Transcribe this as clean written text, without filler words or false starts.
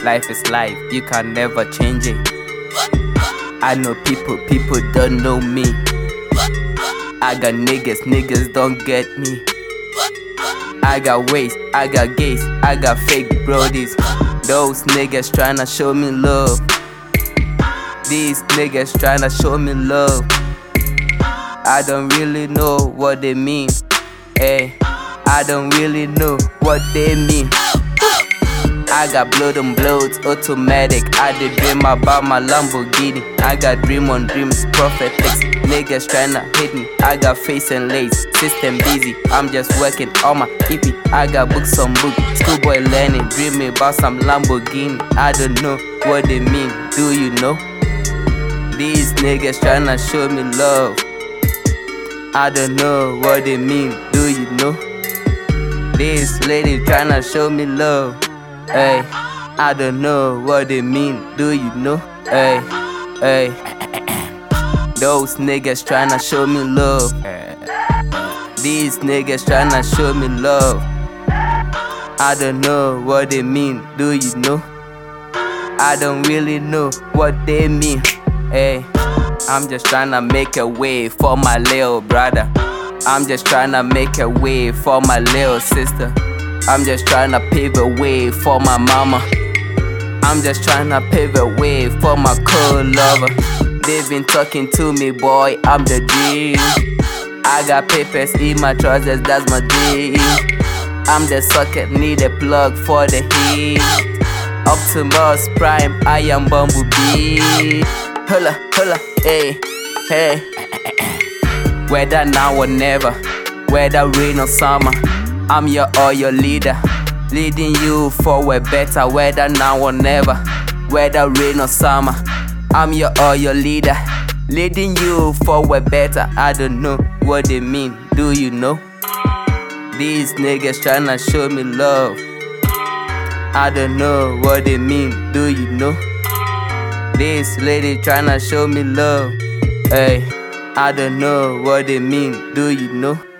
Life is life, you can never change it. I know people don't know me. I got niggas don't get me. I got ways, I got gays, I got fake brodies. Those niggas tryna show me love. These niggas tryna show me love. I don't really know what they mean. Hey, I don't really know what they mean. I got blood on bloods, automatic. I did dream about my Lamborghini. I got dream on dreams, prophetics. Niggas tryna hit me. I got face and lace, system busy. I'm just working on my hippie. I got books on book, schoolboy learning, dreaming about some Lamborghini. I don't know what they mean. Do you know? These niggas tryna show me love. I don't know what they mean. Do you know? This lady tryna show me love. Hey, I don't know what they mean. Do you know? Hey, hey. Those niggas tryna show me love. These niggas tryna show me love. I don't know what they mean. Do you know? I don't really know what they mean. Hey, I'm just tryna make a way for my little brother. I'm just tryna make a way for my little sister. I'm just tryna pave a way for my mama. I'm just tryna pave a way for my co-lover. They've been talking to me, boy, I'm the dream. I got papers in my trousers, that's my dream. I'm the socket, need a plug for the heat. Optimus Prime, I am Bumblebee. Holla, holla, hey, hey. Whether now or never, whether rain or summer, I'm your leader, leading you forward better. Whether now or never, whether rain or summer, I'm your leader, leading you forward better. I don't know what they mean. Do you know? These niggas tryna show me love. I don't know what they mean. Do you know? This lady tryna show me love. Hey, I don't know what they mean. Do you know?